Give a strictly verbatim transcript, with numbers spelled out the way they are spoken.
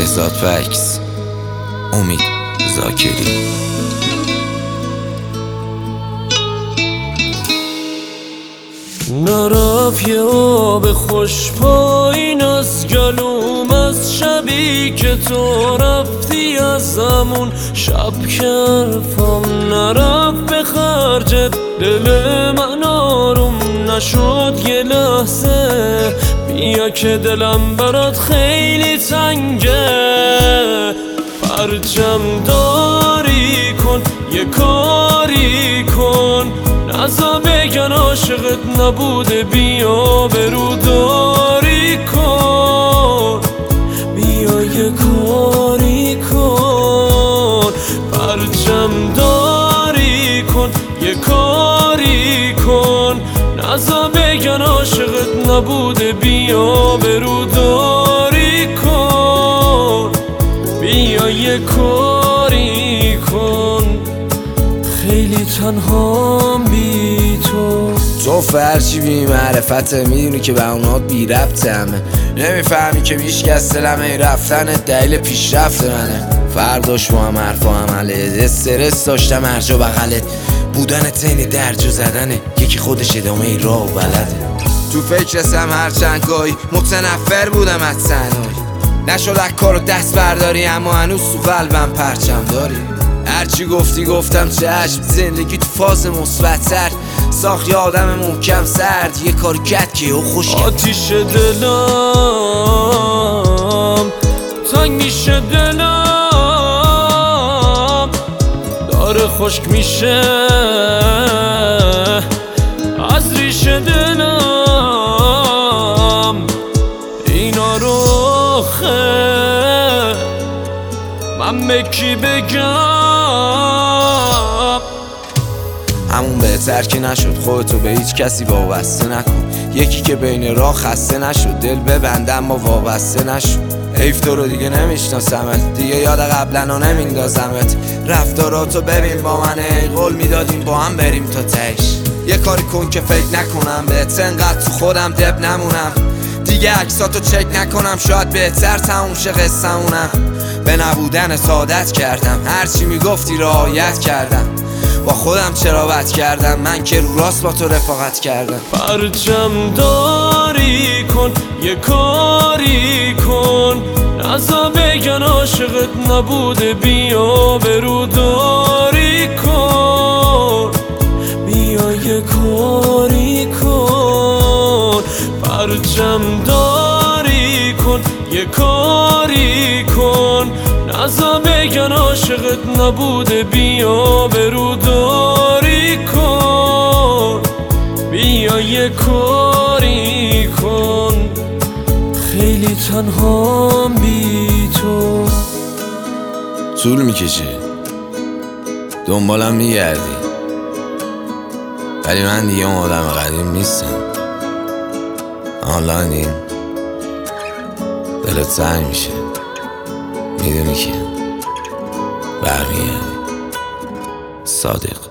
بهزاد فکس، امید زاکری. نرف یه آب خوش پایین از گلوم، از شبی که تو رفتی از همون شب کرفم نرف به خرجت، دل من آروم نشد یه لحظه، بیا که دلم برات خیلی تنگه. پرچم داری کن یه کاری کن، نزا بگن عاشقت نبوده، بیا بروداری کن، بیا یه کاری کن. پرچم داری کن یه کاری کن، نزا بگن عاشقت نبوده، بیا بروداری کن، بیا یه کاری کن. خیلی تنهام بی تو، تو فرشی بی معرفته، میدونی که به اونات بی ربطه همه، نمیفهمی که بیشکست دلمه، این رفتن دلیل پیشرفت منه. فرداش با هم حرف و عمله، استرس داشتم هرجا بغلت، بودن تینی درج و زدنه، یکی خودش ادامه ای راه و بلده. تو فکرستم هر چند گاهی، متنفر بودم از تنهایی، نشد از کارو دست برداری، اما هنوز تو قلبم پرچم داری. هرچی گفتی گفتم چشم، زندگی تو فاز مثبت‌تر ساخت یه آدم محکم سرد، یه کار کرد که او خوش کرد. آتیش دلم تنگ میشه، دلم داره خشک میشه از ریشه، دلم اینا رو خه من به کی بگم؟ همون بهتر که نشد، خودتو به هیچ کسی وابسته نکن، یکی که بین راه خسته نشد، دل ببنده اما وابسته نشد. حیف تو رو دیگه نمیشناسمت، دیگه یاد قبلا ها نمیندازمت، رفتاراتو ببین با من، ای قول میدادیم با هم بریم تا تهش. یه کاری کن که فکر نکنم بهت، انقدر تو خودم دب نمونم، دیگه عکساتو چک نکنم، شاید بهتر تموم شه قصه‌مونم. به نبودن سعادت کردم، هرچی میگفتی رعایت کردم، با خودم چرا بد کردم، من که رو راست با تو رفاقت کردم. پرچم داری کن یه کاری کن، نزا بگن عاشقت نبوده، بیا بروداری کن، بیا یه کاری کن. پرچم داری کن یه کاری کن، نزا بگن عاشقت نبوده، بیا بروداری کن، بیا یه کاری کن. خیلی تنهام بی تو، طول میکشه دنبالم میگردی، ولی من دیگه اون آدم قدیم نیستم. آنلاینیم دلت سنگ میشه، میدونی که برمیگردی. صادق.